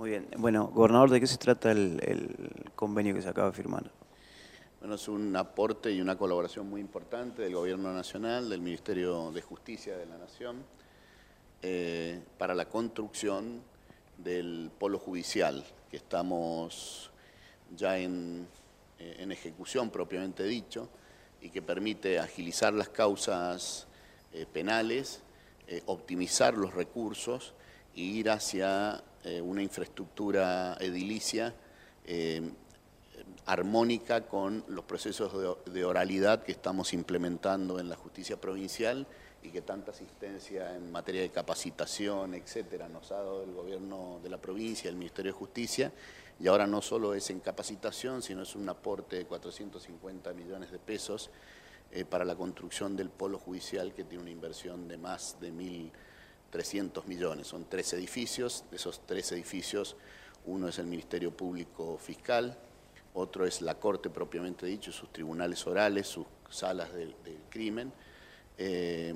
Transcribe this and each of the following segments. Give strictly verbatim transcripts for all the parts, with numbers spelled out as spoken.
Muy bien. Bueno, gobernador, ¿de qué se trata el, el convenio que se acaba de firmar? Bueno, es un aporte y una colaboración muy importante del Gobierno Nacional, del Ministerio de Justicia de la Nación, eh, para la construcción del polo judicial, que estamos ya en, eh, en ejecución propiamente dicho, y que permite agilizar las causas eh, penales, eh, optimizar los recursos e ir hacia eh, una infraestructura edilicia eh, armónica con los procesos de, de oralidad que estamos implementando en la justicia provincial y que tanta asistencia en materia de capacitación, etcétera, nos ha dado el gobierno de la provincia, el Ministerio de Justicia, y ahora no solo es en capacitación, sino es un aporte de cuatrocientos cincuenta millones de pesos eh, para la construcción del polo judicial, que tiene una inversión de más de mil trescientos millones. Son tres edificios, de esos tres edificios, uno es el Ministerio Público Fiscal, otro es la Corte propiamente dicho, sus tribunales orales, sus salas del, del crimen, eh,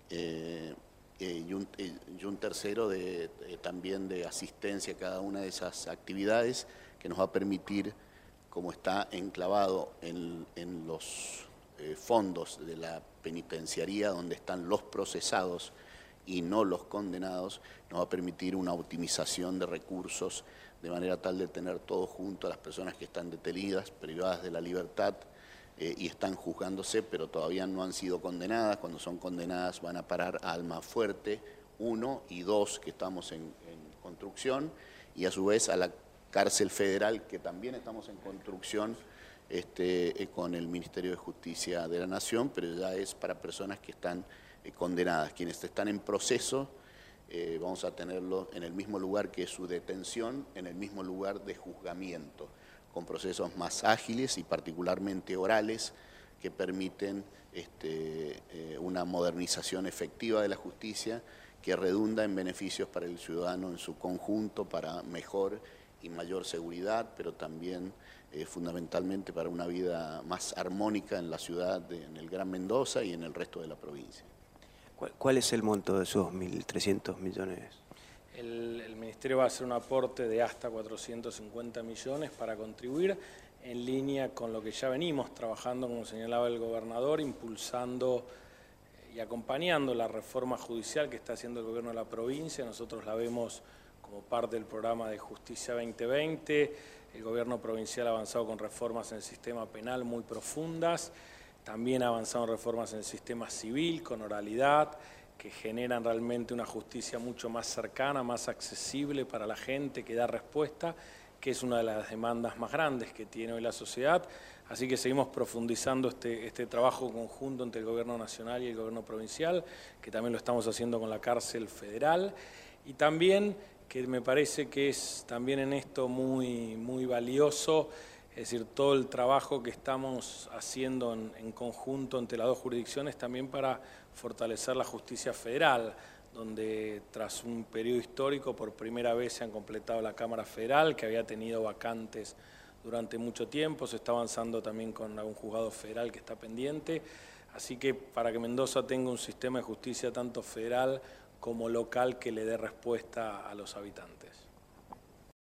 eh, eh, y, un, eh, y un tercero de, de, también de asistencia a cada una de esas actividades, que nos va a permitir, como está enclavado en, en los eh, fondos de la penitenciaría, donde están los procesados y no los condenados, nos va a permitir una optimización de recursos de manera tal de tener todo junto a las personas que están detenidas, privadas de la libertad eh, y están juzgándose, pero todavía no han sido condenadas. Cuando son condenadas van a parar a Almafuerte uno y dos, que estamos en, en construcción, y a su vez a la cárcel federal, que también estamos en construcción este, eh, con el Ministerio de Justicia de la Nación, pero ya es para personas que están eh, condenadas. Quienes están en proceso, Eh, vamos a tenerlo en el mismo lugar que su detención, en el mismo lugar de juzgamiento, con procesos más ágiles y particularmente orales, que permiten este, eh, una modernización efectiva de la justicia, que redunda en beneficios para el ciudadano en su conjunto, para mejor y mayor seguridad, pero también eh, fundamentalmente para una vida más armónica en la ciudad, de, en el Gran Mendoza y en el resto de la provincia. ¿Cuál es el monto de esos mil trescientos millones? El, el Ministerio va a hacer un aporte de hasta cuatrocientos cincuenta millones para contribuir en línea con lo que ya venimos trabajando, como señalaba el gobernador, impulsando y acompañando la reforma judicial que está haciendo el gobierno de la provincia. Nosotros la vemos como parte del programa de Justicia veinte veinte. El gobierno provincial ha avanzado con reformas en el sistema penal muy profundas. También ha avanzado en reformas en el sistema civil, con oralidad, que generan realmente una justicia mucho más cercana, más accesible para la gente, que da respuesta, que es una de las demandas más grandes que tiene hoy la sociedad. Así que seguimos profundizando este, este trabajo conjunto entre el Gobierno Nacional y el Gobierno Provincial, que también lo estamos haciendo con la cárcel federal, y también, que me parece que es también en esto muy, muy valioso, es decir, todo el trabajo que estamos haciendo en, en conjunto entre las dos jurisdicciones también para fortalecer la justicia federal, donde tras un periodo histórico por primera vez se han completado la Cámara Federal, que había tenido vacantes durante mucho tiempo, se está avanzando también con algún juzgado federal que está pendiente, así que para que Mendoza tenga un sistema de justicia tanto federal como local que le dé respuesta a los habitantes.